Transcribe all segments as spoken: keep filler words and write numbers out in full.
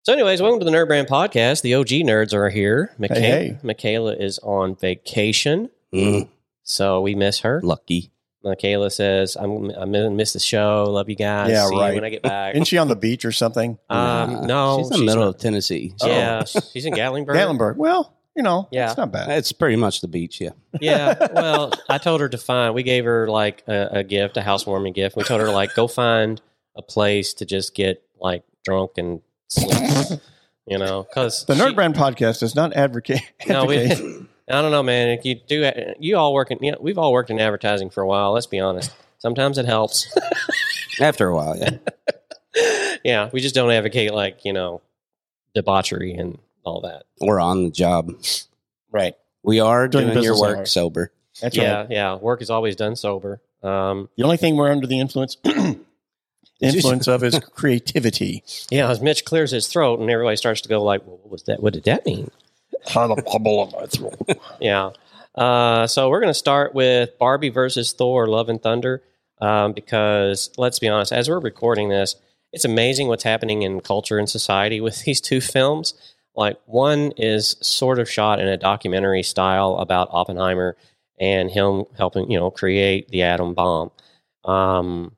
So anyways, welcome to the Nerd Brand Podcast. The O G nerds are here. Micha- hey, hey. Michaela is on vacation, Mm. so we miss her. Lucky. Michaela says, I'm I'm going to miss the show. Love you guys. Yeah, See right. you when I get back. Isn't she on the beach or something? um, Nah, no. She's in the middle not. of Tennessee. Oh. Yeah, she's in Gatlinburg. Gatlinburg. Well, you know, Yeah. it's not bad. It's pretty much the beach, yeah. Yeah, well, I told her to find, we gave her like a, a gift, a housewarming gift. We told her like, go find a place to just get like drunk and sleep, you know, because The Nerd Brand Podcast does not advocate. No, we, advocate. I don't know, man. You do, you all work in, you know, we've all worked in advertising for a while. Let's be honest. Sometimes it helps. After a while, yeah. Yeah, we just don't advocate like, you know, debauchery and all that. We're on the job. Right. We are During doing your business work hours. sober. That's yeah, right. yeah. Work is always done sober. Um, The only thing we're under the influence influence of is creativity. yeah, as Mitch clears his throat and everybody starts to go like, well, what was that? What did that mean? Had a bubble in my throat. Yeah. Uh, so we're going to start with Barbie versus Thor: Love and Thunder, um, because let's be honest, as we're recording this, it's amazing what's happening in culture and society with these two films. Like one is sort of shot in a documentary style about Oppenheimer and him helping, you know, create the atom bomb. Um,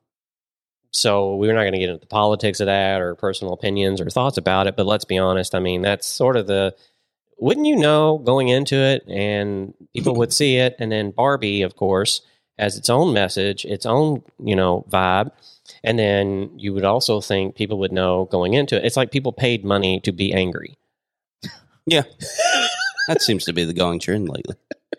so we're not going to get into the politics of that or personal opinions or thoughts about it, but let's be honest. I mean, that's sort of the, wouldn't you know going into it, and people would see it, and then Barbie, of course, has its own message, its own, you know, vibe. And then you would also think people would know going into it. It's like people paid money to be angry. Yeah. That seems to be the going trend lately.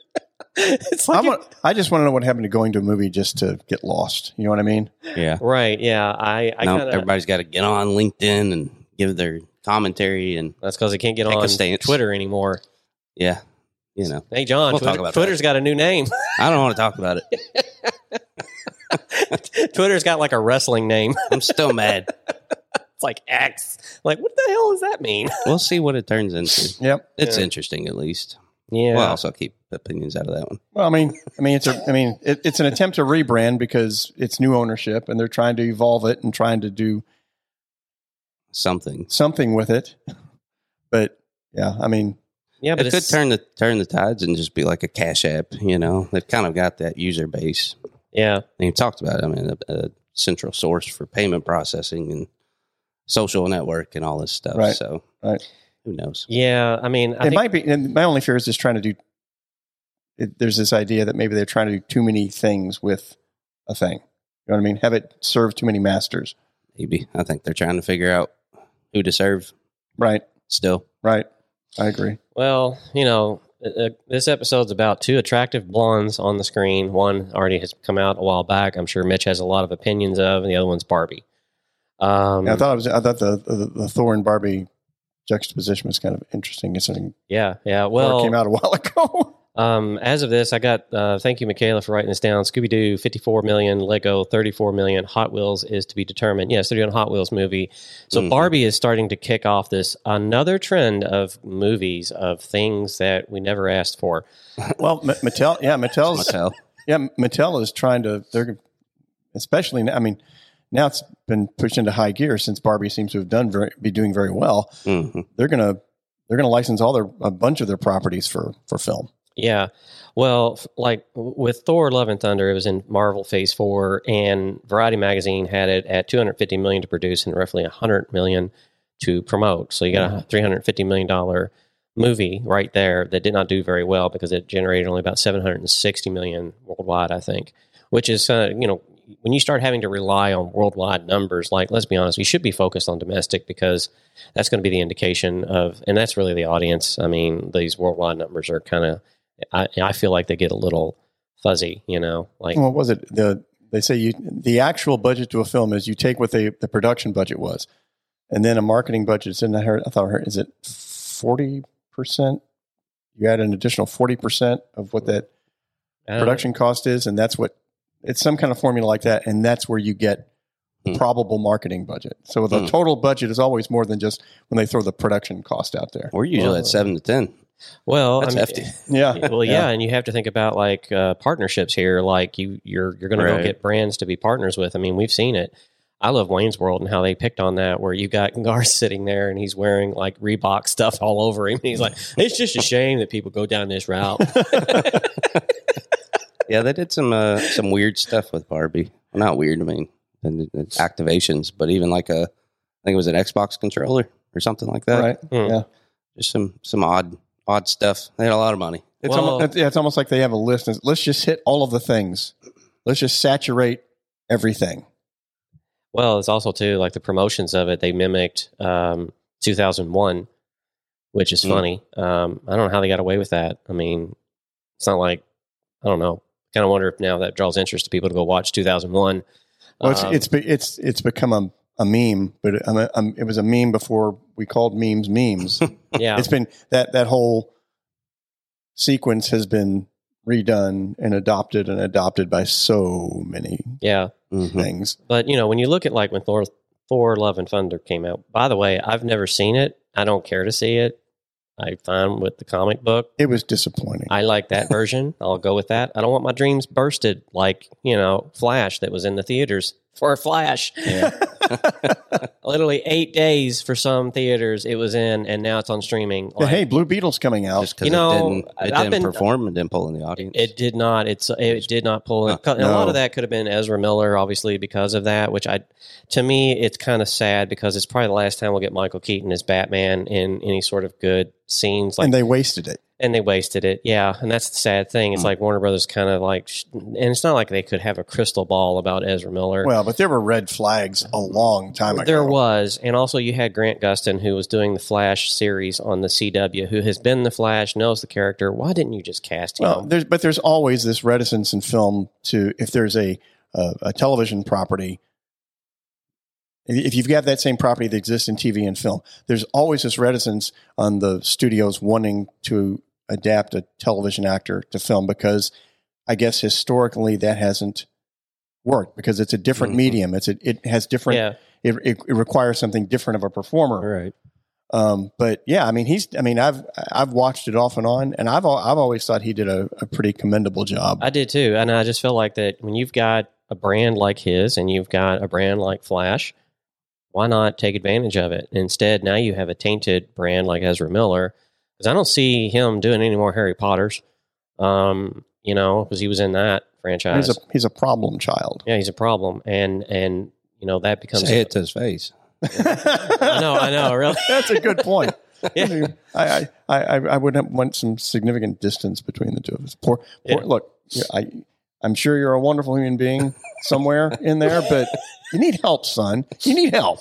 It's I, like, want, I just want to know what happened to going to a movie just to get lost. You know what I mean? Yeah. right? Yeah, I, I Now kind of. everybody's got to get on LinkedIn and give their commentary and That's because they can't get Take a on stance. Twitter anymore. yeah, you know. Hey, John, We'll Twitter, talk about Twitter's got a new name. I don't want to talk about it. Twitter's got like a wrestling name. I'm still mad. It's like X. Like, what the hell does that mean? We'll see what it turns into. Yep. It's Yeah. interesting, at least. Yeah. We'll also keep opinions out of that one. Well, I mean, I mean, it's a, I mean, it, it's an attempt to rebrand because it's new ownership, and they're trying to evolve it and trying to do Something. something with it. But yeah, I mean, yeah, but It could it's, turn the turn the tides and just be like a Cash App, you know. They've kind of got that user base. yeah. And you talked about it. I mean, a, a central source for payment processing and social network and all this stuff. Right. So, Right. who knows? Yeah, I mean, I it think, might be. And my only fear is just trying to do. It, there's this idea that maybe they're trying to do too many things with a thing. You know what I mean? Have it serve too many masters. Maybe. I think they're trying to figure out who to serve Right. still. Right. I agree. well, you know, uh, this episode's about two attractive blondes on the screen. One already has come out a while back. I'm sure Mitch has a lot of opinions of, and the other one's Barbie. Um, Yeah, I thought it was. I thought the, the the Thor and Barbie juxtaposition was kind of interesting. It's something yeah, yeah. well, Well, came out a while ago. Um, as of this, I got, uh, thank you, Michaela, for writing this down. Scooby-Doo, fifty-four million, Lego, thirty-four million, Hot Wheels is to be determined. Yes, they're doing a Hot Wheels movie. So Mhm. Barbie is starting to kick off this, another trend of movies, of things that we never asked for. Well, M- Mattel. Yeah, Mattel's. Mattel. Yeah, Mattel is trying to. They're especially. I mean, now it's been pushed into high gear since Barbie seems to have done very be doing very well. hmm They're gonna they're gonna license all their a bunch of their properties for for film. Yeah. Well, f- like w- with Thor: Love and Thunder, it was in Marvel Phase Four, and Variety Magazine had it at two hundred fifty million to produce and roughly one hundred million to promote. So you got a three hundred fifty million dollar movie right there that did not do very well because it generated only about seven hundred sixty million worldwide, I think. Which is, uh, you know, when you start having to rely on worldwide numbers, like, let's be honest, we should be focused on domestic because that's going to be the indication of, and that's really the audience. I mean, these worldwide numbers are kind of, I, I feel like they get a little fuzzy, you know, like, What was it? The they say you the actual budget to a film is you take what the the production budget was, and then a marketing budget. And I heard, I thought, I heard, is it forty percent? You add an additional forty percent of what that I don't- production cost is, and that's what it's some kind of formula like that, and that's where you get the Hmm. probable marketing budget. So the Hmm. total budget is always more than just when they throw the production cost out there. We're usually Well, at seven to ten. Well, That's I mean, hefty. Yeah, well, yeah, and you have to think about like uh, partnerships here. Like you, you're you're going to go Right. get brands to be partners with. I mean, we've seen it. I love Wayne's World and how they picked on that, where you got Garth sitting there and he's wearing like Reebok stuff all over him. And he's like, it's just a shame that people go down this route. Yeah, they did some uh, some weird stuff with Barbie. Well, not weird, I mean, it's activations, but even like a, I think it was an Xbox controller or something like that. Right. Hmm. Yeah. Just some some odd odd stuff. They had a lot of money. It's, Well- almost, it's, yeah, it's almost like they have a list. And let's just hit all of the things. Let's just saturate everything. Well, it's also too like the promotions of it. They mimicked um, two thousand one, which is Mm. funny. Um, I don't know how they got away with that. I mean, it's not like I don't know. Kind of wonder if now that draws interest to people to go watch two thousand one. Well, it's Um, it's be- it's it's become a, a meme, but it, um, um, it was a meme before we called memes memes. yeah, It's been that that whole sequence has been redone and adopted and adopted by so many yeah. Mhm. things. But you know, when you look at like when Thor, Thor: Love and Thunder came out. By the way, I've never seen it. I don't care to see it. I fine with the comic book. It was disappointing. I like that version. I'll go with that. I don't want my dreams bursted like, you know, Flash that was in the theaters for Flash. Yeah. Literally eight days for some theaters it was in, and now it's on streaming. But hey, Blue Beetle's coming out. Just because You know, it didn't, it I've didn't been- perform and didn't pull in the audience. It did not. It's it did not pull in. Huh. And a lot No. of that could have been Ezra Miller, obviously, because of that. Which I, to me, it's kind of sad because it's probably the last time we'll get Michael Keaton as Batman in any sort of good scenes. Like, and they wasted it. and they wasted it. Yeah, and that's the sad thing. It's Mm. like Warner Brothers kind of like, sh- and it's not like they could have a crystal ball about Ezra Miller. Well, but there were red flags a long time ago. There was, and also you had Grant Gustin, who was doing the Flash series on the C W, who has been the Flash, knows the character. Why didn't you just cast him? Well, there's but there's always this reticence in film to if there's a a, a television property. If you've got that same property that exists in T V and film, there's always this reticence on the studios wanting to adapt a television actor to film because I guess historically that hasn't worked because it's a different Mhm. medium. It's a, it has different. yeah, It, it, it requires something different of a performer. All right. Um, but yeah, I mean, he's. I mean, I've I've watched it off and on, and I've al- I've always thought he did a, a pretty commendable job. I did too. And I just feel like that when you've got a brand like his and you've got a brand like Flash, why not take advantage of it? Instead, now you have a tainted brand like Ezra Miller, because I don't see him doing any more Harry Potters, um, you know, because he was in that franchise. He's a he's a problem child. yeah, he's a problem. And, and you know, that becomes... Say it to his face. I know, I know, really. That's a good point. Yeah. I, I, I, I would have want some significant distance between the two of us. Poor, poor Yeah. look, I, I'm sure you're a wonderful human being somewhere in there, but you need help, son. You need help.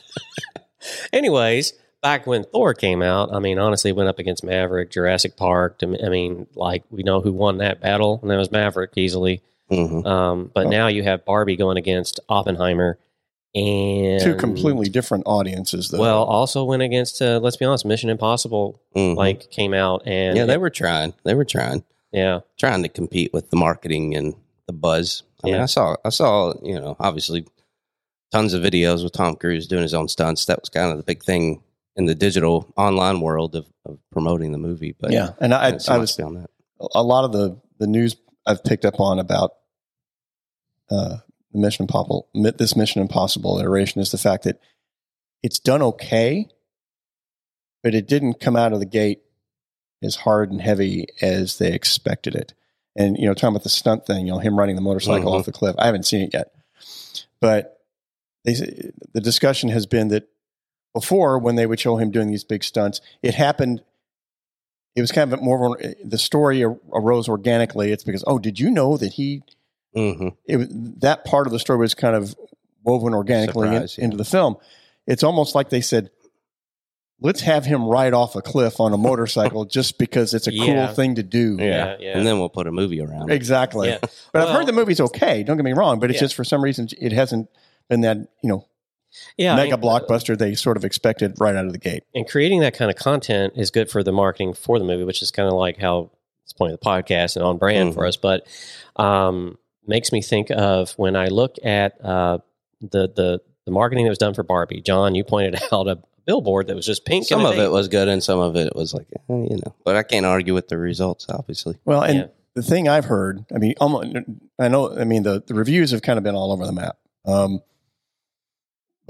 Anyways, back when Thor came out, I mean, honestly, went up against Maverick, Jurassic Park. I mean, like, we know who won that battle, and that was Maverick easily. Mhm. Um, but Oh. now you have Barbie going against Oppenheimer, and Two completely different audiences, though. well, also went against. Uh, let's be honest, Mission Impossible Mhm. like came out, and yeah, they were trying. They were trying, yeah, trying to compete with the marketing and the buzz. I mean, Yeah. I saw, I saw, you know, obviously, tons of videos with Tom Cruise doing his own stunts. That was kind of the big thing in the digital online world of, of promoting the movie. But yeah, and I, didn't see I much was beyond that. a lot of the the news I've picked up on about uh, the Mission Impossible, this Mission Impossible iteration is the fact that it's done okay, but it didn't come out of the gate as hard and heavy as they expected it. And you know, talking about the stunt thing, you know, him riding the motorcycle Mhm. off the cliff. I haven't seen it yet, but they, say- the discussion has been that before, when they would show him doing these big stunts, it happened. It was kind of more of a, the story arose organically. It's because, oh, did you know that he? Mm-hmm. It was, that part of the story was kind of woven organically in- Surprise, yeah. into the film. It's almost like they said, let's have him ride off a cliff on a motorcycle just because it's a Yeah. cool thing to do. Yeah, yeah. And then we'll put a movie around it. Exactly. Yeah. But Well- I've heard the movie's okay. Don't get me wrong, but it's Yeah. just for some reason it hasn't been that, you know, yeah, mega and- blockbuster they sort of expected right out of the gate. and creating that kind of content is good for the marketing for the movie, which is kind of like how it's the point of the podcast and on brand Mhm. for us. But um, makes me think of when I look at uh, the the the marketing that was done for Barbie. John, you pointed out a billboard that was just pink. Some and a of date. it was good, and some of it was like, eh, you know. But I can't argue with the results, obviously. Well, and Yeah. the thing I've heard, I mean, almost, I know, I mean, the, the reviews have kind of been all over the map. Um,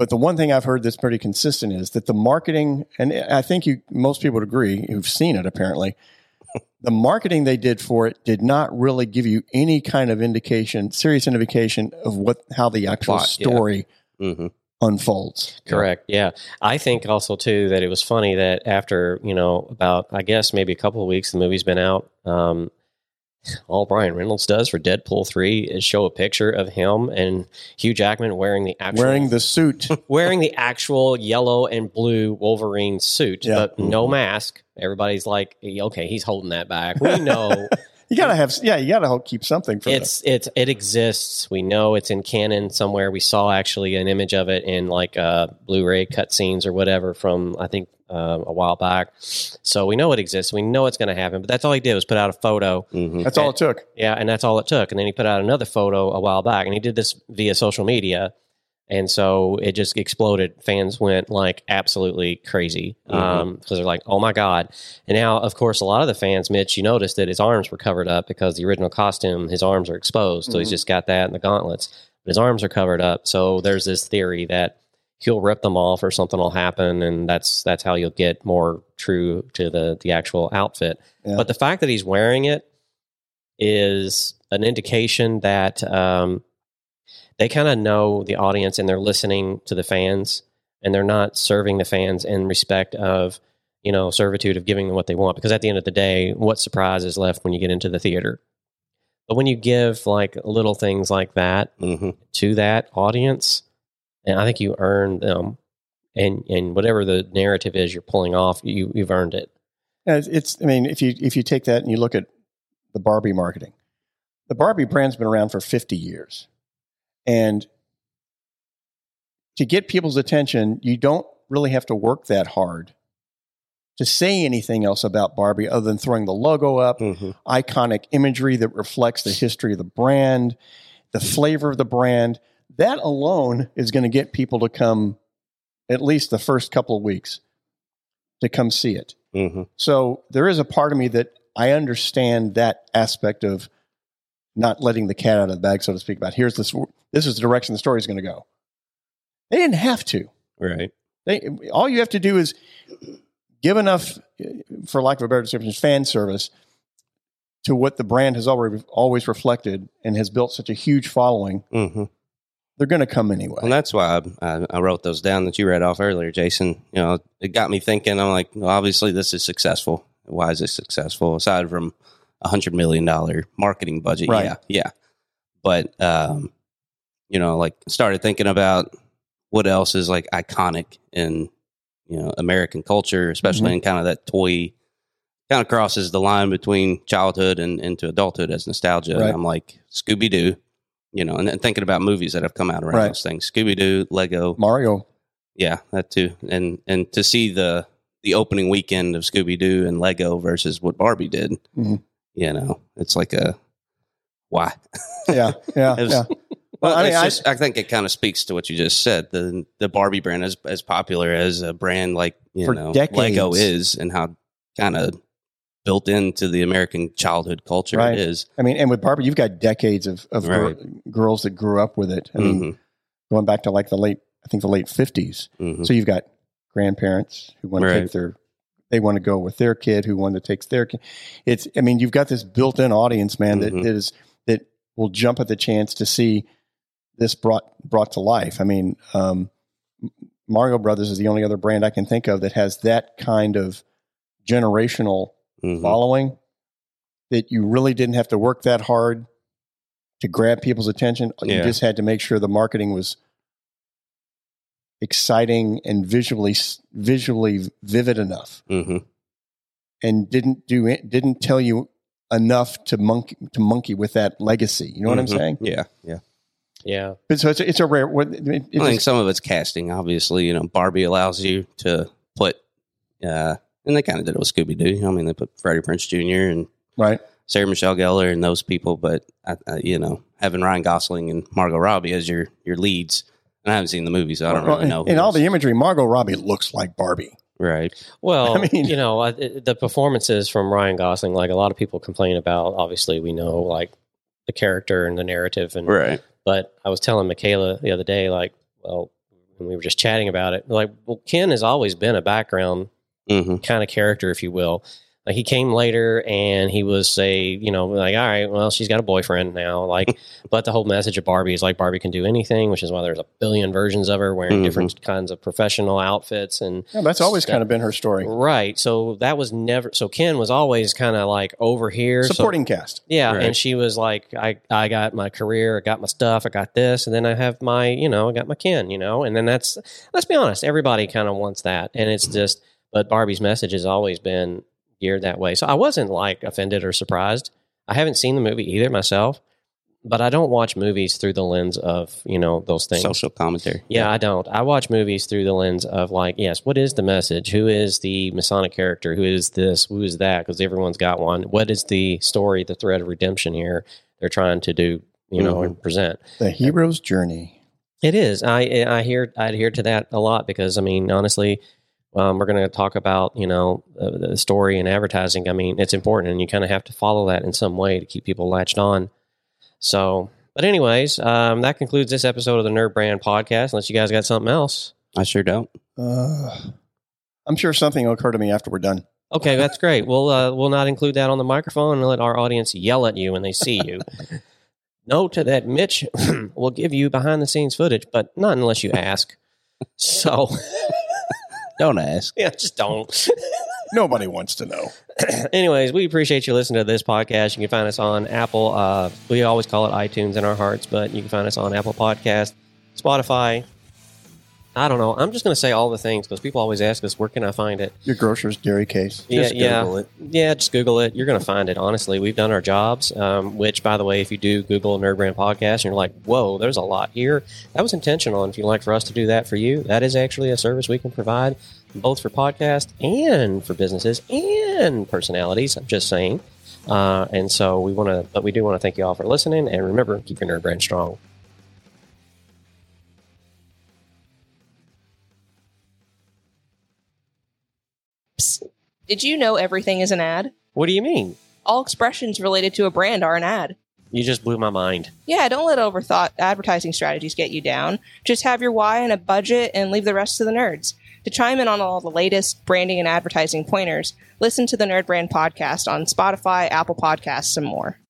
But the one thing I've heard that's pretty consistent is that the marketing, and I think you most people would agree who've seen it apparently, the marketing they did for it did not really give you any kind of indication, serious indication of what how the actual Plot, story yeah. mm-hmm. unfolds. Correct. Yeah. I think also too that it was funny that after, you know, about, I guess maybe a couple of weeks, the movie's been out. Um, all Ryan Reynolds does for Deadpool three is show a picture of him and Hugh Jackman wearing the actual, Wearing the suit. wearing the actual yellow and blue Wolverine suit, Yeah. but no mask. Everybody's like, okay, he's holding that back. We know. You gotta have, yeah, you gotta keep something for it's it's it exists. We know it's in canon somewhere. We saw actually an image of it in like uh, Blu-ray cutscenes or whatever from I think uh, a while back. So we know it exists. We know it's going to happen. But that's all he did was put out a photo. Mm-hmm. That's all it took. Yeah, and that's all it took. And then he put out another photo a while back, and he did this via social media. And so it just exploded. Fans went like absolutely crazy because Mm-hmm. um, they're like, oh my God. And now, of course, a lot of the fans, Mitch, you noticed that his arms were covered up because the original costume, his arms are exposed. So Mm-hmm. he's just got that and the gauntlets. But his arms are covered up. So there's this theory that he'll rip them off or something will happen. And that's that's how you'll get more true to the, the actual outfit. Yeah. But the fact that he's wearing it is an indication that um, they kind of know the audience and they're listening to the fans and they're not serving the fans in respect of, you know, servitude of giving them what they want. Because at the end of the day, what surprise is left when you get into the theater? But when you give like little things like that Mm-hmm. to that audience, and I think you earn them, and and whatever the narrative is you're pulling off, you you've earned it. Yeah, It's, it's, I mean, if you if you take that and you look at the Barbie marketing, the Barbie brand's been around for fifty years. And to get people's attention, you don't really have to work that hard to say anything else about Barbie other than throwing the logo up, Mm-hmm. iconic imagery that reflects the history of the brand, the flavor of the brand. That alone is going to get people to come at least the first couple of weeks to come see it. Mm-hmm. So there is a part of me that I understand that aspect of not letting the cat out of the bag, so to speak, about here's this, this is the direction the story is going to go. They didn't have to. Right. They, all you have to do is give enough, for lack of a better description, fan service to what the brand has already always reflected and has built such a huge following. Mm-hmm. They're going to come anyway. And that's why I, I, I wrote those down that you read off earlier, Jason. You know, it got me thinking. I'm like, well, obviously this is successful. Why is it successful? Aside from a hundred million dollar marketing budget, Right. yeah, yeah. But um, you know, like started thinking about what else is like iconic in you know American culture, especially Mhm. in kind of that toy. Kind of crosses the line between childhood and into adulthood as nostalgia. Right. And I'm like Scooby Doo. You know, and, and thinking about movies that have come out around Right. those things, Scooby Doo, Lego, Mario. yeah, that too, and and to see the the opening weekend of Scooby Doo and Lego versus what Barbie did, Mhm. you know, it's like a why. Yeah, yeah, It was- yeah. Well, Well, I I, mean, I- just, I think it kind of speaks to what you just said. The the Barbie brand is as popular as a brand like you For know decades. Lego is, and how kind of built into the American childhood culture Right. it is. I mean, and with Barbie, you've got decades of, of gir- Right. girls that grew up with it. I mean, Mhm, going back to like the late, I think the late fifties. mhm. So you've got grandparents who want to Right. take their, they want to go with their kid who want to take their kid. It's, I mean, you've got this built-in audience, man, that, Mhm. that is, that will jump at the chance to see this brought, brought to life. I mean, um, Mario Brothers is the only other brand I can think of that has that kind of generational Mhm. following that you really didn't have to work that hard to grab people's attention. You Yeah. just had to make sure the marketing was exciting and visually visually vivid enough, Mhm. and didn't do it, didn't tell you enough to monkey to monkey with that legacy. You know what I'm Mhm. saying? Yeah, yeah. Yeah. But so it's a, it's a rare. What it, it I think just- some of it's casting. Obviously, you know, Barbie allows you to put, uh, and they kind of did it with Scooby Doo. I mean, they put Freddie Prinze Junior and right. Sarah Michelle Gellar and those people, but uh, uh, you know, having Ryan Gosling and Margot Robbie as your your leads. And I haven't seen the movie, so I don't Well, really know. in all the imagery, Margot Robbie looks like Barbie. right. Well, I mean- you know, I- it- the performances from Ryan Gosling, like a lot of people complain about, obviously we know like the character and the narrative. And, Right. but I was telling Michaela the other day, like, well, and we were just chatting about it. Like, well, Ken has always been a background Mm-hmm. kind of character, if you will. Like, he came later and he was say, you know, like, all right, well, she's got a boyfriend now. Like, but the whole message of Barbie is like Barbie can do anything, which is why there's a billion versions of her wearing Mhm. different kinds of professional outfits. And Yeah, that's always stuff. kind of been her story. Right. So that was never, so Ken was always kind of like over here. so- Supporting cast. yeah, Right. and she was like, I, I got my career, I got my stuff, I got this, and then I have my, you know, I got my Ken, you know, and then that's, let's be honest, everybody kind of wants that. And it's just, but Barbie's message has always been geared that way. So I wasn't like offended or surprised. I haven't seen the movie either myself, but I don't watch movies through the lens of, you know, those things. Social commentary. Yeah, I don't. I watch movies through the lens of like, yes, what is the message? Who is the Masonic character? Who is this? Who is that? Because everyone's got one. What is the story, the thread of redemption here they're trying to do, you know, Mhm. and present? The hero's journey. It is. I I hear I adhere to that a lot because I mean, honestly, um, we're going to talk about you know the, the story and advertising. I mean, it's important, and you kind of have to follow that in some way to keep people latched on. So, but anyways, um, that concludes this episode of the Nerd Brand Podcast. Unless you guys got something else. I sure don't. Uh, I'm sure something will occur to me after we're done. Okay, that's great. We'll uh, we'll not include that on the microphone and let our audience yell at you when they see you. Note that Mitch will give you behind the scenes footage, but not unless you ask. So, Don't ask. yeah, just don't. Nobody wants to know. Anyways, we appreciate you listening to this podcast. You can find us on Apple. Uh, we always call it iTunes in our hearts, but you can find us on Apple Podcast, Spotify. I don't know. I'm just going to say all the things because people always ask us, where can I find it? Your grocer's dairy case. Yeah, Just yeah. Google it. Yeah, just Google it. You're going to find it. Honestly, we've done our jobs. Um, which, by the way, if you do Google Nerd Brand Podcast, and you're like, "Whoa, there's a lot here," that was intentional. And if you'd like for us to do that for you, that is actually a service we can provide, both for podcast and for businesses and personalities. I'm just saying. Uh, and so we want to, but we do want to thank you all for listening. And remember, keep your nerd brand strong. Did you know everything is an ad? What do you mean? All expressions related to a brand are an ad. You just blew my mind. Yeah, don't let overthought advertising strategies get you down. Just have your why and a budget and leave the rest to the nerds. To chime in on all the latest branding and advertising pointers, listen to the Nerd Brand Podcast on Spotify, Apple Podcasts, and more.